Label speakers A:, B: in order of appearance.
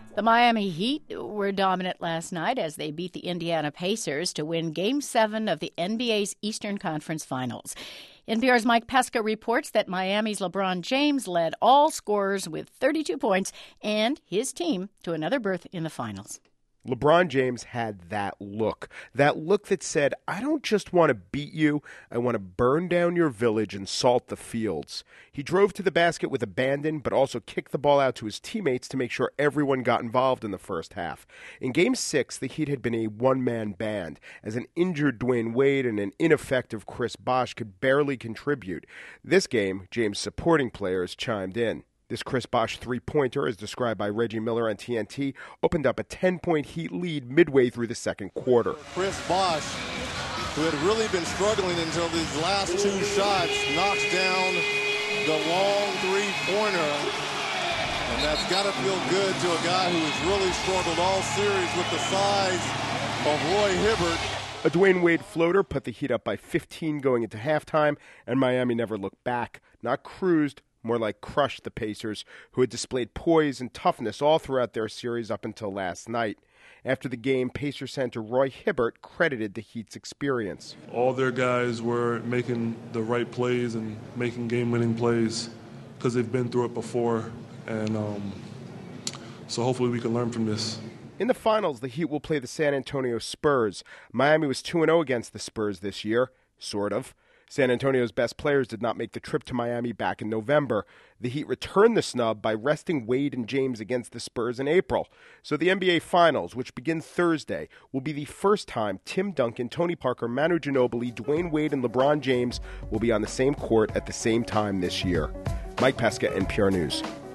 A: The Miami Heat were dominant last night as they beat the Indiana Pacers to win Game 7 of the NBA's Eastern Conference Finals. NPR's Mike Pesca reports that Miami's LeBron James led all scorers with 32 points and his team to another berth in the finals.
B: LeBron James had that look that said, I don't just want to beat you, I want to burn down your village and salt the fields. He drove to the basket with abandon, but also kicked the ball out to his teammates to make sure everyone got involved in the first half. In Game 6, the Heat had been a one-man band, as an injured Dwayne Wade and an ineffective Chris Bosh could barely contribute. This game, James' supporting players chimed in. This Chris Bosh three-pointer, as described by Reggie Miller on TNT, opened up a 10-point Heat lead midway through the second quarter.
C: Chris Bosh, who had really been struggling until these last two shots, knocks down the long three-pointer. And that's got to feel good to a guy who has really struggled all series with the size of Roy Hibbert.
B: A Dwayne Wade floater put the Heat up by 15 going into halftime, and Miami never looked back, not cruised, more like crushed the Pacers, who had displayed poise and toughness all throughout their series up until last night. After the game, Pacer center Roy Hibbert credited the Heat's experience.
D: All their guys were making the right plays and making game-winning plays because they've been through it before, and so hopefully we can learn from this.
B: In the finals, the Heat will play the San Antonio Spurs. Miami was 2-0 against the Spurs this year, sort of. San Antonio's best players did not make the trip to Miami back in November. The Heat returned the snub by resting Wade and James against the Spurs in April. So the NBA Finals, which begin Thursday, will be the first time Tim Duncan, Tony Parker, Manu Ginobili, Dwayne Wade, and LeBron James will be on the same court at the same time this year. Mike Pesca, NPR News.